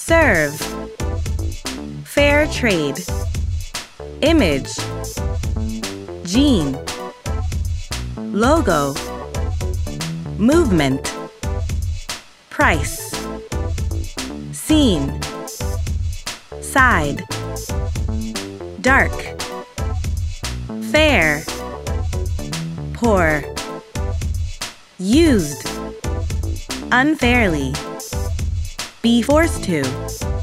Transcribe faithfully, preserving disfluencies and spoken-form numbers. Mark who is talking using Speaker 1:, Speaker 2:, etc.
Speaker 1: Serve. Fair trade. Image. Gene. Logo. Movement. Price. Scene. Side. Dark. Fair. Poor. Used. Unfairly. Be forced to.